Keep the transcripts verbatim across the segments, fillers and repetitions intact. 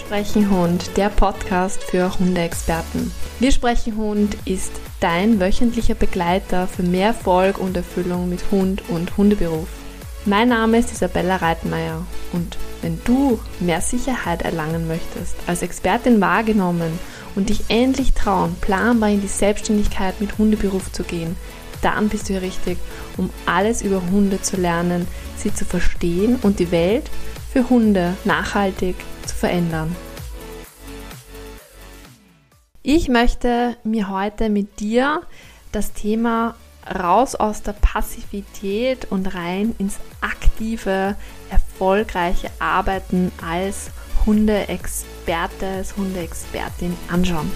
Wir sprechen Hund, der Podcast für Hundeexperten. Wir sprechen Hund ist dein wöchentlicher Begleiter für mehr Erfolg und Erfüllung mit Hund und Hundeberuf. Mein Name ist Isabella Reitmeier und wenn du mehr Sicherheit erlangen möchtest, als Expertin wahrgenommen und dich endlich trauen, planbar in die Selbstständigkeit mit Hundeberuf zu gehen, dann bist du hier richtig, um alles über Hunde zu lernen, sie zu verstehen und die Welt für Hunde nachhaltig zu verändern. Ich möchte mir heute mit dir das Thema raus aus der Passivität und rein ins aktive, erfolgreiche Arbeiten als Hundeexperte, als Hundeexpertin anschauen.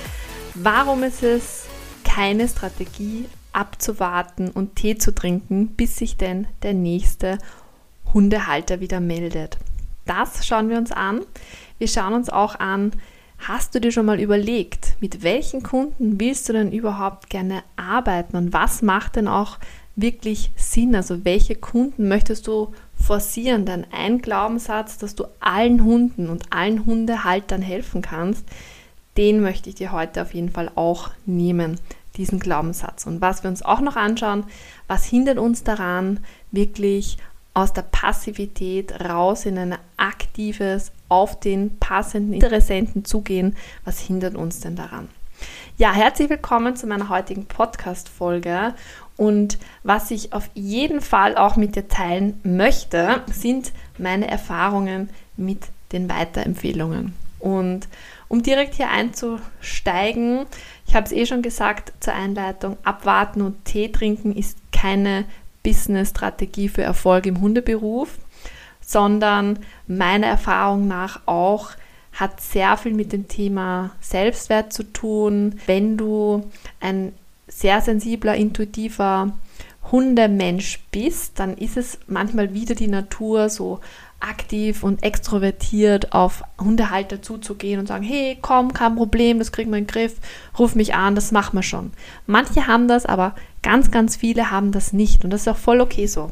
Warum ist es keine Strategie, abzuwarten und Tee zu trinken, bis sich denn der nächste Hundehalter wieder meldet? Das schauen wir uns an. Wir schauen uns auch an, hast du dir schon mal überlegt, mit welchen Kunden willst du denn überhaupt gerne arbeiten und was macht denn auch wirklich Sinn? Also welche Kunden möchtest du forcieren? Denn ein Glaubenssatz, dass du allen Hunden und allen Hundehaltern helfen kannst, den möchte ich dir heute auf jeden Fall auch nehmen, diesen Glaubenssatz. Und was wir uns auch noch anschauen, was hindert uns daran, wirklich aus der Passivität raus in ein aktives, auf den passenden Interessenten zugehen. Was hindert uns denn daran? Ja, herzlich willkommen zu meiner heutigen Podcast-Folge. Und was ich auf jeden Fall auch mit dir teilen möchte, sind meine Erfahrungen mit den Weiterempfehlungen. Und um direkt hier einzusteigen, ich habe es eh schon gesagt zur Einleitung, abwarten und Tee trinken ist keine Business-Strategie für Erfolg im Hundeberuf, sondern meiner Erfahrung nach auch hat sehr viel mit dem Thema Selbstwert zu tun. Wenn du ein sehr sensibler, intuitiver Hundemensch bist, dann ist es manchmal wieder die Natur, so aktiv und extrovertiert auf Hundehalter zuzugehen und sagen, hey, komm, kein Problem, das kriegen wir in den Griff, ruf mich an, das machen wir schon. Manche haben das, aber ganz, ganz viele haben das nicht und das ist auch voll okay so.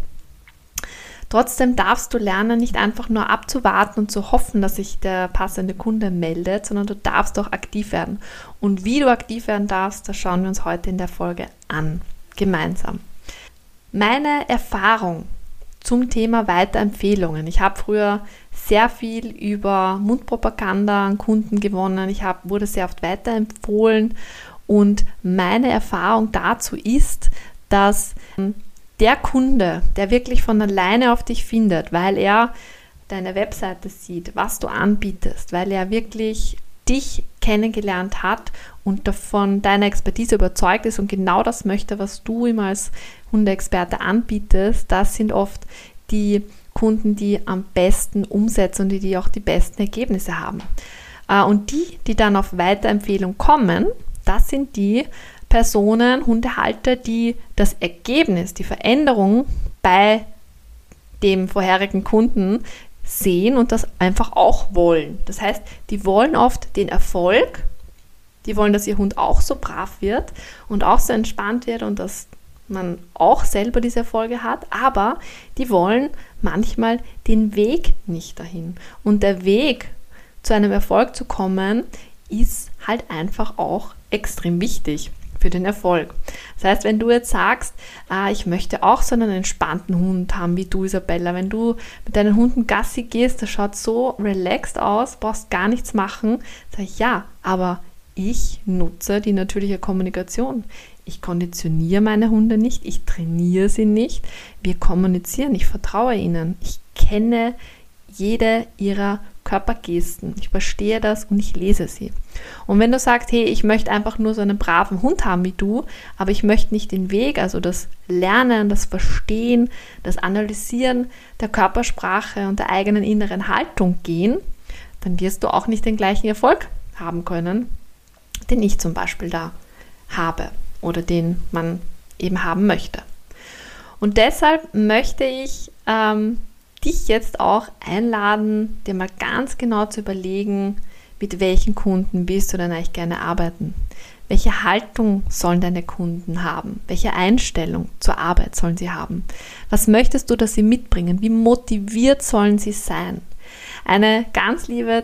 Trotzdem darfst du lernen, nicht einfach nur abzuwarten und zu hoffen, dass sich der passende Kunde meldet, sondern du darfst auch aktiv werden. Und wie du aktiv werden darfst, das schauen wir uns heute in der Folge an, gemeinsam. Meine Erfahrung zum Thema Weiterempfehlungen. Ich habe früher sehr viel über Mundpropaganda an Kunden gewonnen. Ich hab, wurde sehr oft weiterempfohlen und meine Erfahrung dazu ist, dass der Kunde, der wirklich von alleine auf dich findet, weil er deine Webseite sieht, was du anbietest, weil er wirklich dich kennengelernt hat und davon deiner Expertise überzeugt ist und genau das möchte, was du ihm als Hundeexperte anbietest, das sind oft die Kunden, die am besten umsetzen und die, die auch die besten Ergebnisse haben. Und die, die dann auf Weiterempfehlung kommen, das sind die Personen, Hundehalter, die das Ergebnis, die Veränderung bei dem vorherigen Kunden sehen und das einfach auch wollen. Das heißt, die wollen oft den Erfolg, die wollen, dass ihr Hund auch so brav wird und auch so entspannt wird und dass man auch selber diese Erfolge hat, aber die wollen manchmal den Weg nicht dahin. Und der Weg zu einem Erfolg zu kommen, ist halt einfach auch extrem wichtig für den Erfolg. Das heißt, wenn du jetzt sagst, ah, ich möchte auch so einen entspannten Hund haben wie du, Isabella, wenn du mit deinen Hunden Gassi gehst, das schaut so relaxed aus, brauchst gar nichts machen, sage ich, ja, aber ich nutze die natürliche Kommunikation. Ich konditioniere meine Hunde nicht, ich trainiere sie nicht, wir kommunizieren, ich vertraue ihnen, ich kenne jede ihrer Körpergesten, ich verstehe das und ich lese sie. Und wenn du sagst, hey, ich möchte einfach nur so einen braven Hund haben wie du, aber ich möchte nicht den Weg, also das Lernen, das Verstehen, das Analysieren der Körpersprache und der eigenen inneren Haltung gehen, dann wirst du auch nicht den gleichen Erfolg haben können, den ich zum Beispiel da habe oder den man eben haben möchte. Und deshalb möchte ich ähm, dich jetzt auch einladen, dir mal ganz genau zu überlegen, mit welchen Kunden willst du denn eigentlich gerne arbeiten? Welche Haltung sollen deine Kunden haben? Welche Einstellung zur Arbeit sollen sie haben? Was möchtest du, dass sie mitbringen? Wie motiviert sollen sie sein? Eine ganz liebe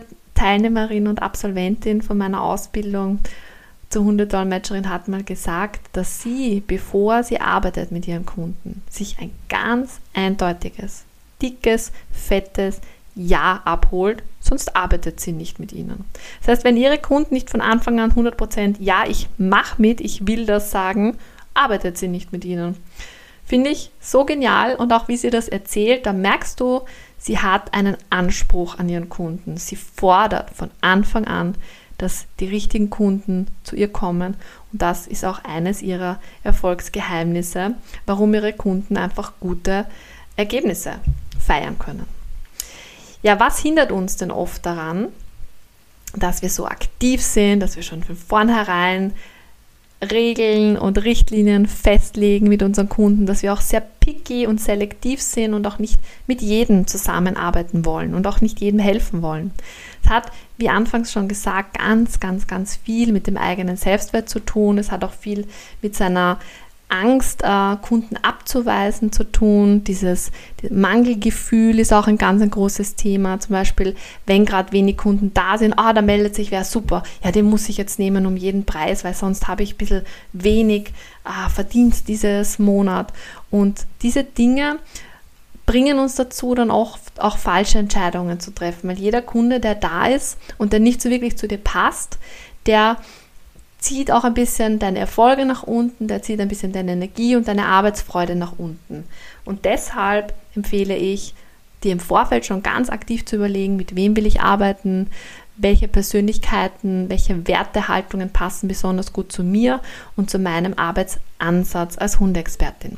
Teilnehmerin und Absolventin von meiner Ausbildung zur Hundedolmetscherin hat mal gesagt, dass sie, bevor sie arbeitet mit ihren Kunden, sich ein ganz eindeutiges, dickes, fettes Ja abholt, sonst arbeitet sie nicht mit ihnen. Das heißt, wenn ihre Kunden nicht von Anfang an hundert Prozent Ja, ich mache mit, ich will das sagen, arbeitet sie nicht mit ihnen. Finde ich so genial und auch wie sie das erzählt, da merkst du, sie hat einen Anspruch an ihren Kunden. Sie fordert von Anfang an, dass die richtigen Kunden zu ihr kommen und das ist auch eines ihrer Erfolgsgeheimnisse, warum ihre Kunden einfach gute Ergebnisse feiern können. Ja, was hindert uns denn oft daran, dass wir so aktiv sind, dass wir schon von vornherein Regeln und Richtlinien festlegen mit unseren Kunden, dass wir auch sehr picky und selektiv sind und auch nicht mit jedem zusammenarbeiten wollen und auch nicht jedem helfen wollen. Es hat, wie anfangs schon gesagt, ganz, ganz, ganz viel mit dem eigenen Selbstwert zu tun. Es hat auch viel mit seiner Angst, äh, Kunden abzuweisen zu tun. Dieses Mangelgefühl ist auch ein ganz ein großes Thema. Zum Beispiel, wenn gerade wenig Kunden da sind, ah, da meldet sich wer, super, ja, den muss ich jetzt nehmen um jeden Preis, weil sonst habe ich ein bisschen wenig äh, Verdienst dieses Monat. Und diese Dinge bringen uns dazu, dann auch, auch falsche Entscheidungen zu treffen, weil jeder Kunde, der da ist und der nicht so wirklich zu dir passt, der zieht auch ein bisschen deine Erfolge nach unten, der zieht ein bisschen deine Energie und deine Arbeitsfreude nach unten. Und deshalb empfehle ich, dir im Vorfeld schon ganz aktiv zu überlegen, mit wem will ich arbeiten, welche Persönlichkeiten, welche Wertehaltungen passen besonders gut zu mir und zu meinem Arbeitsansatz als Hundeexpertin.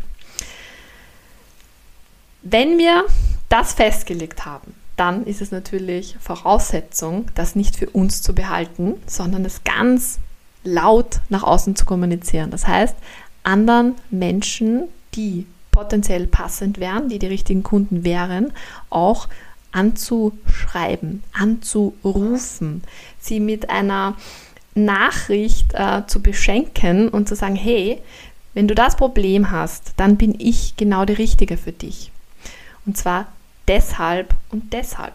Wenn wir das festgelegt haben, dann ist es natürlich Voraussetzung, das nicht für uns zu behalten, sondern es ganz laut nach außen zu kommunizieren. Das heißt, anderen Menschen, die potenziell passend wären, die die richtigen Kunden wären, auch anzuschreiben, anzurufen, sie mit einer Nachricht äh, zu beschenken und zu sagen, hey, wenn du das Problem hast, dann bin ich genau die Richtige für dich. Und zwar deshalb und deshalb.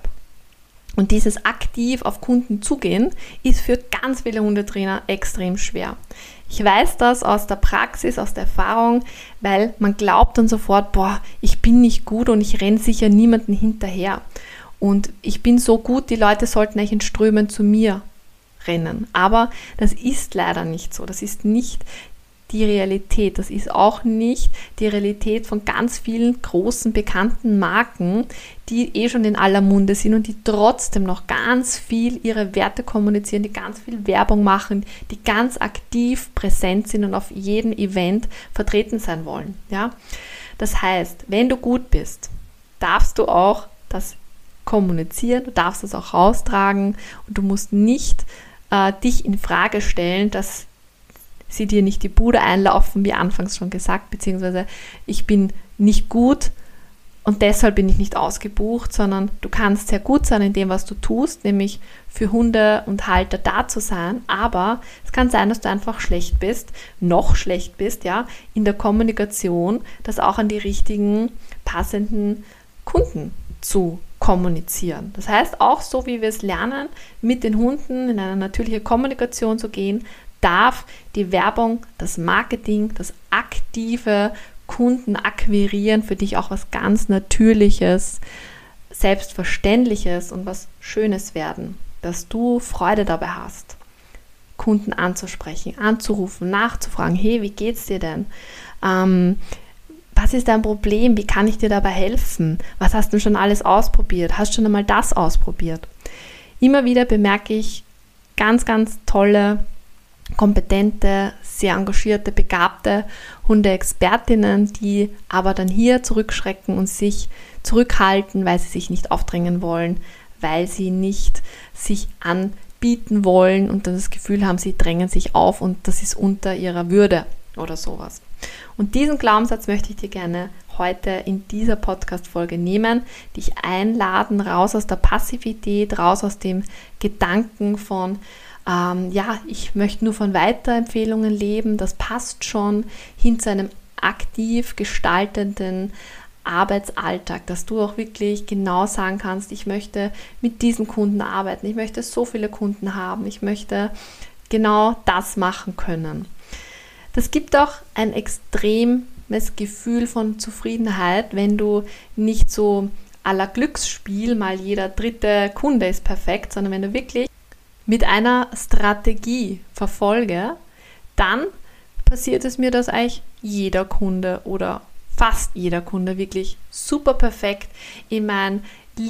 Und dieses aktiv auf Kunden zugehen, ist für ganz viele Hundetrainer extrem schwer. Ich weiß das aus der Praxis, aus der Erfahrung, weil man glaubt dann sofort, boah, ich bin nicht gut und ich renne sicher niemanden hinterher. Und ich bin so gut, die Leute sollten eigentlich in Strömen zu mir rennen. Aber das ist leider nicht so. Das ist nicht die Realität. Das ist auch nicht die Realität von ganz vielen großen, bekannten Marken, die eh schon in aller Munde sind und die trotzdem noch ganz viel ihre Werte kommunizieren, die ganz viel Werbung machen, die ganz aktiv präsent sind und auf jedem Event vertreten sein wollen. Ja? Das heißt, wenn du gut bist, darfst du auch das kommunizieren, du darfst das auch raustragen und du musst nicht äh, dich in Frage stellen, dass sie dir nicht die Bude einlaufen, wie anfangs schon gesagt, beziehungsweise ich bin nicht gut und deshalb bin ich nicht ausgebucht, sondern du kannst sehr gut sein in dem, was du tust, nämlich für Hunde und Halter da zu sein, aber es kann sein, dass du einfach schlecht bist, noch schlecht bist, ja, in der Kommunikation, das auch an die richtigen, passenden Kunden zu kommunizieren. Das heißt, auch so wie wir es lernen, mit den Hunden in eine natürliche Kommunikation zu gehen, darf die Werbung, das Marketing, das aktive Kunden akquirieren für dich auch was ganz Natürliches, Selbstverständliches und was Schönes werden, dass du Freude dabei hast, Kunden anzusprechen, anzurufen, nachzufragen, hey, wie geht's dir denn? Ähm, was ist dein Problem? Wie kann ich dir dabei helfen? Was hast du schon alles ausprobiert? Hast du schon einmal das ausprobiert? Immer wieder bemerke ich ganz, ganz tolle, kompetente, sehr engagierte, begabte Hundeexpertinnen, die aber dann hier zurückschrecken und sich zurückhalten, weil sie sich nicht aufdrängen wollen, weil sie nicht sich anbieten wollen und dann das Gefühl haben, sie drängen sich auf und das ist unter ihrer Würde oder sowas. Und diesen Glaubenssatz möchte ich dir gerne heute in dieser Podcast-Folge nehmen, dich einladen, raus aus der Passivität, raus aus dem Gedanken von Ähm, ja, ich möchte nur von Weiterempfehlungen leben, das passt schon, hin zu einem aktiv gestaltenden Arbeitsalltag, dass du auch wirklich genau sagen kannst, ich möchte mit diesem Kunden arbeiten, ich möchte so viele Kunden haben, ich möchte genau das machen können. Das gibt auch ein extremes Gefühl von Zufriedenheit, wenn du nicht so à la Glücksspiel, mal jeder dritte Kunde ist perfekt, sondern wenn du wirklich mit einer Strategie verfolge, dann passiert es mir, dass eigentlich jeder Kunde oder fast jeder Kunde wirklich super perfekt in mein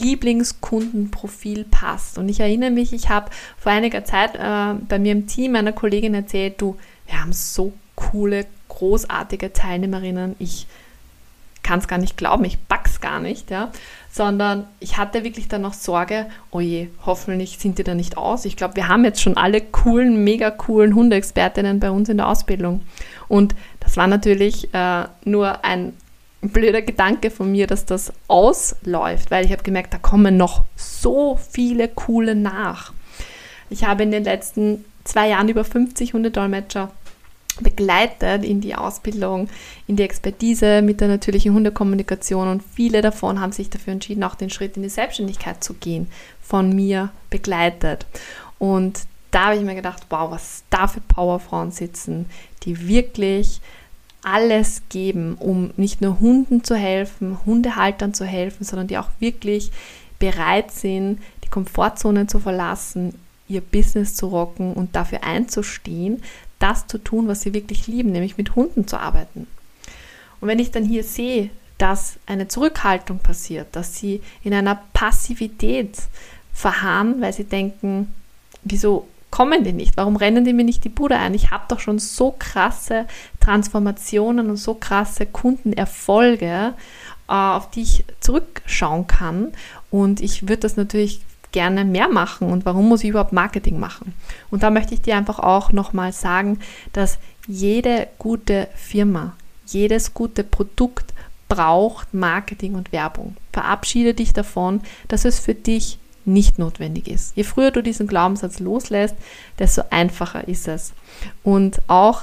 Lieblingskundenprofil passt. Und ich erinnere mich, ich habe vor einiger Zeit äh, bei mir im Team einer Kollegin erzählt, du, wir haben so coole, großartige Teilnehmerinnen, ich kann es gar nicht glauben, ich pack's gar nicht, ja, sondern ich hatte wirklich dann noch Sorge, oh je, hoffentlich sind die da nicht aus. Ich glaube, wir haben jetzt schon alle coolen, mega coolen Hundeexpertinnen bei uns in der Ausbildung. Und das war natürlich äh, nur ein blöder Gedanke von mir, dass das ausläuft, weil ich habe gemerkt, da kommen noch so viele coole nach. Ich habe in den letzten zwei Jahren über fünfzig Hundedolmetscher begleitet in die Ausbildung, in die Expertise mit der natürlichen Hundekommunikation, und viele davon haben sich dafür entschieden, auch den Schritt in die Selbstständigkeit zu gehen, von mir begleitet. Und da habe ich mir gedacht, wow, was da für Powerfrauen sitzen, die wirklich alles geben, um nicht nur Hunden zu helfen, Hundehaltern zu helfen, sondern die auch wirklich bereit sind, die Komfortzone zu verlassen, ihr Business zu rocken und dafür einzustehen, das zu tun, was sie wirklich lieben, nämlich mit Hunden zu arbeiten. Und wenn ich dann hier sehe, dass eine Zurückhaltung passiert, dass sie in einer Passivität verharren, weil sie denken, wieso kommen die nicht? Warum rennen die mir nicht die Bude ein? Ich habe doch schon so krasse Transformationen und so krasse Kundenerfolge, auf die ich zurückschauen kann, und ich würde das natürlich gerne mehr machen, und warum muss ich überhaupt Marketing machen? Und da möchte ich dir einfach auch nochmal sagen, dass jede gute Firma, jedes gute Produkt braucht Marketing und Werbung. Verabschiede dich davon, dass es für dich nicht notwendig ist. Je früher du diesen Glaubenssatz loslässt, desto einfacher ist es. Und auch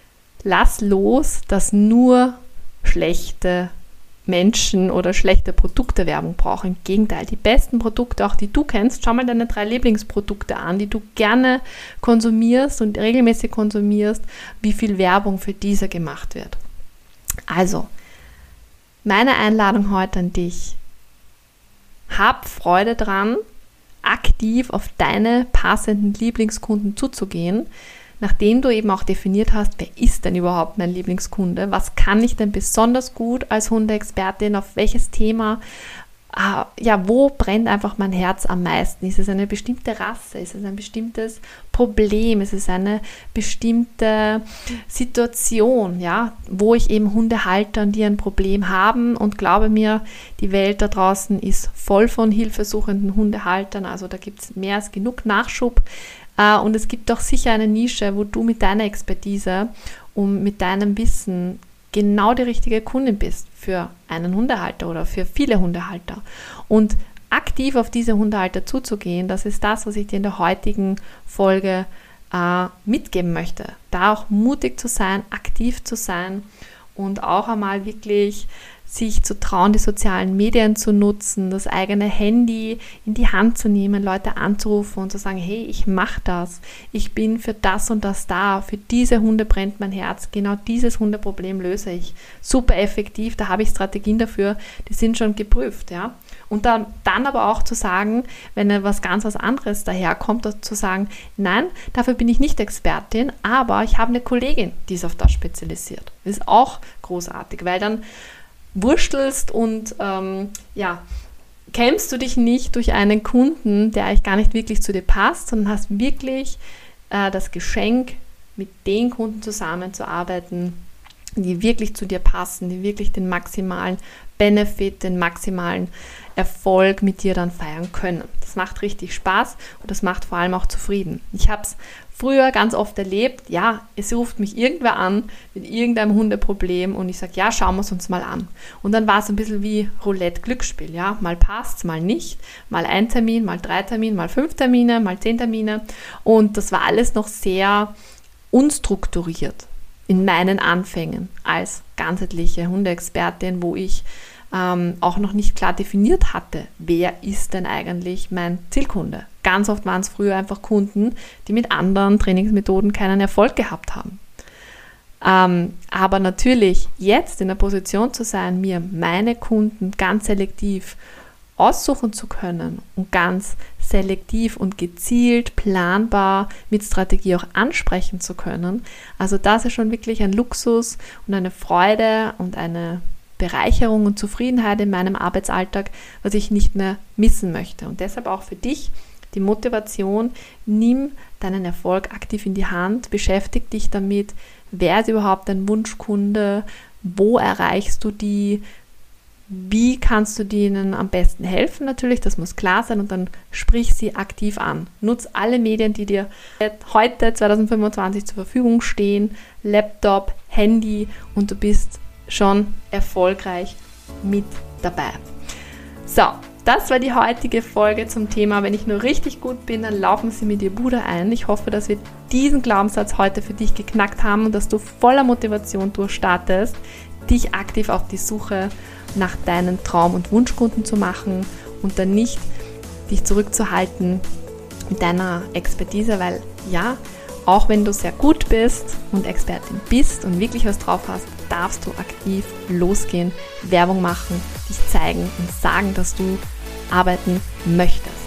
lass los, dass nur schlechte Menschen oder schlechte Produkte Werbung brauchen. Im Gegenteil, die besten Produkte, auch die du kennst, schau mal deine drei Lieblingsprodukte an, die du gerne konsumierst und regelmäßig konsumierst, wie viel Werbung für diese gemacht wird. Also, meine Einladung heute an dich: Hab Freude dran, aktiv auf deine passenden Lieblingskunden zuzugehen, nachdem du eben auch definiert hast, wer ist denn überhaupt mein Lieblingskunde, was kann ich denn besonders gut als Hundeexpertin, auf welches Thema, äh, ja, wo brennt einfach mein Herz am meisten? Ist es eine bestimmte Rasse, ist es ein bestimmtes Problem, ist es eine bestimmte Situation, ja, wo ich eben Hundehaltern, die ein Problem haben, und glaube mir, die Welt da draußen ist voll von hilfesuchenden Hundehaltern, also da gibt es mehr als genug Nachschub. Und es gibt doch sicher eine Nische, wo du mit deiner Expertise und mit deinem Wissen genau die richtige Kundin bist für einen Hundehalter oder für viele Hundehalter. Und aktiv auf diese Hundehalter zuzugehen, das ist das, was ich dir in der heutigen Folge äh, mitgeben möchte. Da auch mutig zu sein, aktiv zu sein und auch einmal wirklich sich zu trauen, die sozialen Medien zu nutzen, das eigene Handy in die Hand zu nehmen, Leute anzurufen und zu sagen, hey, ich mache das, ich bin für das und das da, für diese Hunde brennt mein Herz, genau dieses Hundeproblem löse ich. Super effektiv, da habe ich Strategien dafür, die sind schon geprüft, ja. Und dann, dann aber auch zu sagen, wenn etwas ganz was anderes daherkommt, zu sagen, nein, dafür bin ich nicht Expertin, aber ich habe eine Kollegin, die ist auf das spezialisiert. Das ist auch großartig, weil dann wurstelst und ähm, ja, kämpfst du dich nicht durch einen Kunden, der eigentlich gar nicht wirklich zu dir passt, sondern hast wirklich äh, das Geschenk, mit den Kunden zusammenzuarbeiten, die wirklich zu dir passen, die wirklich den maximalen Benefit, den maximalen Erfolg mit dir dann feiern können. Das macht richtig Spaß und das macht vor allem auch zufrieden. Ich habe es früher ganz oft erlebt, ja, es ruft mich irgendwer an mit irgendeinem Hundeproblem und ich sage, ja, schauen wir es uns mal an. Und dann war es ein bisschen wie Roulette-Glücksspiel, ja, mal passt, mal nicht, mal ein Termin, mal drei Termine, mal fünf Termine, mal zehn Termine, und das war alles noch sehr unstrukturiert in meinen Anfängen als ganzheitliche Hundeexpertin, wo ich ähm, auch noch nicht klar definiert hatte, wer ist denn eigentlich mein Zielkunde. Ganz oft waren es früher einfach Kunden, die mit anderen Trainingsmethoden keinen Erfolg gehabt haben. Ähm, aber natürlich jetzt in der Position zu sein, mir meine Kunden ganz selektiv aussuchen zu können und ganz selektiv und gezielt, planbar mit Strategie auch ansprechen zu können. Also das ist schon wirklich ein Luxus und eine Freude und eine Bereicherung und Zufriedenheit in meinem Arbeitsalltag, was ich nicht mehr missen möchte. Und deshalb auch für dich die Motivation, nimm deinen Erfolg aktiv in die Hand, beschäftige dich damit, wer ist überhaupt dein Wunschkunde, wo erreichst du die, wie kannst du denen am besten helfen natürlich, das muss klar sein und dann sprich sie aktiv an. Nutz alle Medien, die dir heute zwanzig fünfundzwanzig zur Verfügung stehen, Laptop, Handy und du bist schon erfolgreich mit dabei. So, das war die heutige Folge zum Thema, wenn ich nur richtig gut bin, dann laufen sie mit ihr Bude ein. Ich hoffe, dass wir diesen Glaubenssatz heute für dich geknackt haben und dass du voller Motivation durchstartest, dich aktiv auf die Suche nach deinen Traum- und Wunschkunden zu machen und dann nicht dich zurückzuhalten mit deiner Expertise, weil ja, auch wenn du sehr gut bist und Expertin bist und wirklich was drauf hast, darfst du aktiv losgehen, Werbung machen, dich zeigen und sagen, dass du arbeiten möchtest.